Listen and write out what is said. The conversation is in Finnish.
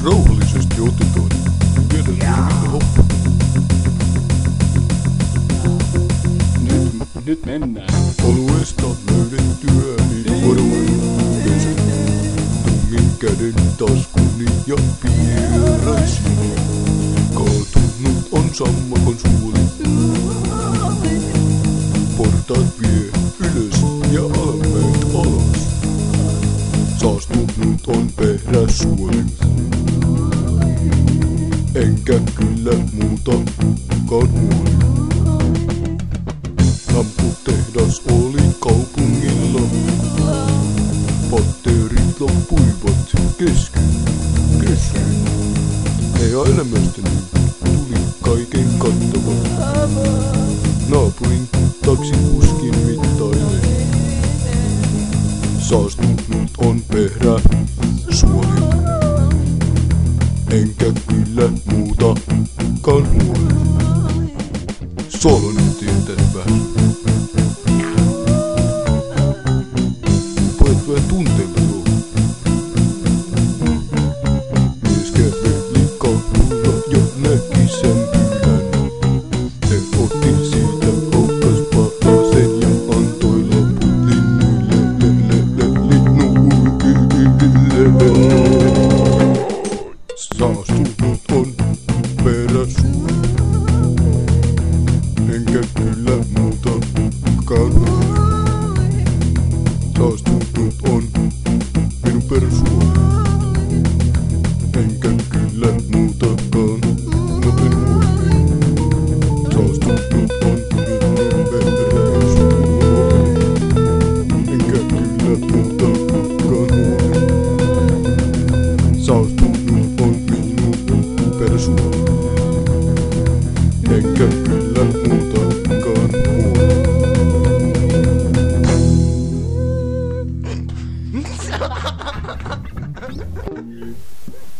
Rauhallisesti otetaan. Viedään hoppu. Nyt mennään. Alueesta löydettyä niin varmuudessa. Tungin käden taskuni ja pieraisini. Kaatunut on sammakon suoli. Portaat vie ylös ja alamäet alas. Saastunut on peräsuoli. Enkä kyllä muutakaan huoli. Lamputehdas oli kaupungilla. Patterit loppuivat kesken. Ja elämästäni tuli kaiken kattava. Naapurin taksikuskin mittainen. Saastunut on peräsuoli. Enkä kyllä muutakaan huoli. Solonen tietää vähän. Pojat vähän tunteella joo. Mies käveli kadulla ja näki sen kylän. Se otti siitä oukkaspalasen ja antoi loput linnuille. Saastunut on peräsuoli. Enkä kyllä muutakaan huoli. Saastunut on minun peräsuoli. Enkä kyllä muutakaan huoli. Saastunut on minun peräsuoli. Enkä kyllä muutakaan huoli. Saastunut on minun peräsuoli. Enkä kyllä muutakaan huoli.